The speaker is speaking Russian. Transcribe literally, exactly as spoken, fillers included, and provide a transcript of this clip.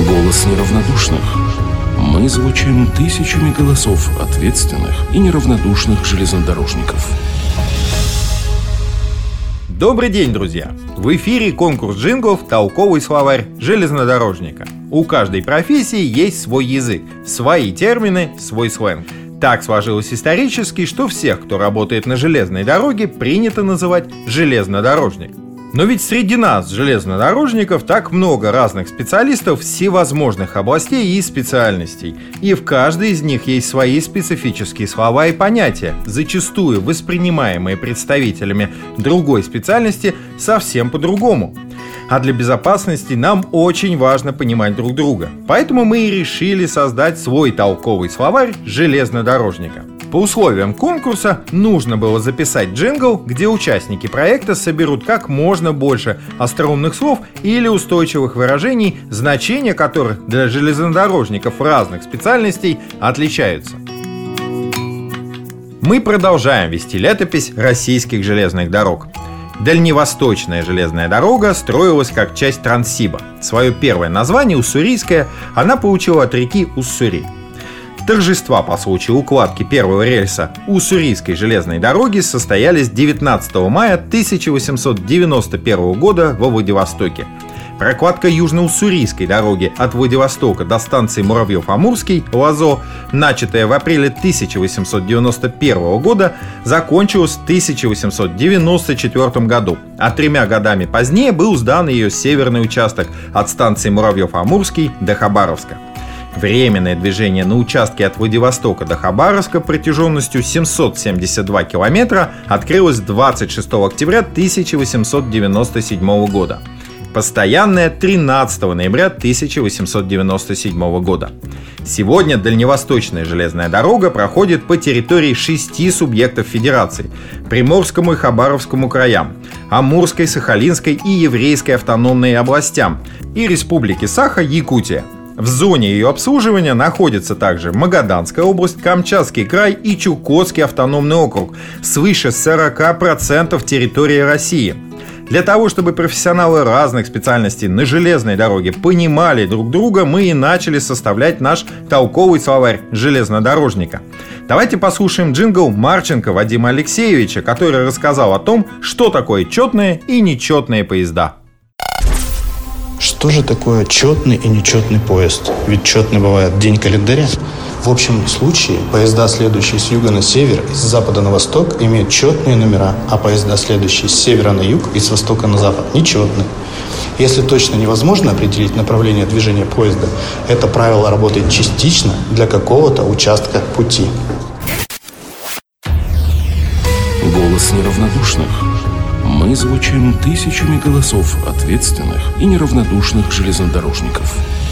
Голос неравнодушных. Мы звучим тысячами голосов ответственных и неравнодушных железнодорожников. Добрый день, друзья! В эфире конкурс джинглов «Толковый словарь железнодорожника». У каждой профессии есть свой язык, свои термины, свой сленг. Так сложилось исторически, что всех, кто работает на железной дороге, принято называть железнодорожник. Но ведь среди нас, железнодорожников, так много разных специалистов всевозможных областей и специальностей. И в каждой из них есть свои специфические слова и понятия, зачастую воспринимаемые представителями другой специальности совсем по-другому. А для безопасности нам очень важно понимать друг друга. Поэтому мы и решили создать свой толковый словарь железнодорожника. По условиям конкурса нужно было записать джингл, где участники проекта соберут как можно больше остроумных слов или устойчивых выражений, значения которых для железнодорожников разных специальностей отличаются. Мы продолжаем вести летопись российских железных дорог. Дальневосточная железная дорога строилась как часть Транссиба. Свое первое название, Уссурийская, она получила от реки Уссури. Торжества по случаю укладки первого рельса Уссурийской железной дороги состоялись девятнадцатого мая тысяча восемьсот девяносто первого года во Владивостоке. Прокладка Южно-Уссурийской дороги от Владивостока до станции Муравьев-Амурский, ЛАЗО, начатая в апреле тысяча восемьсот девяносто первого года, закончилась в тысяча восемьсот девяносто четвёртом году, а тремя годами позднее был сдан ее северный участок от станции Муравьев-Амурский до Хабаровска. Временное движение на участке от Владивостока до Хабаровска протяженностью семьсот семьдесят два километра открылось двадцать шестого октября тысяча восемьсот девяносто седьмого года. Постоянная тринадцатого ноября тысяча восемьсот девяносто седьмого года. Сегодня дальневосточная железная дорога проходит по территории шести субъектов федерации: Приморскому и Хабаровскому краям, Амурской, Сахалинской и Еврейской автономной областям и Республике Саха-Якутия. В зоне ее обслуживания находятся также Магаданская область, Камчатский край и Чукотский автономный округ, свыше сорока процентов территории России. Для того, чтобы профессионалы разных специальностей на железной дороге понимали друг друга, мы и начали составлять наш толковый словарь железнодорожника. Давайте послушаем джингл Марченко Вадима Алексеевича, который рассказал о том, что такое четные и нечетные поезда. Что же такое четный и нечетный поезд? Ведь четный бывает день календаря. В общем случае поезда, следующие с юга на север и с запада на восток, имеют четные номера, а поезда, следующие с севера на юг и с востока на запад, нечетные. Если точно невозможно определить направление движения поезда, это правило работает частично для какого-то участка пути. Голос неравнодушных. Мы звучим тысячами голосов ответственных и неравнодушных железнодорожников.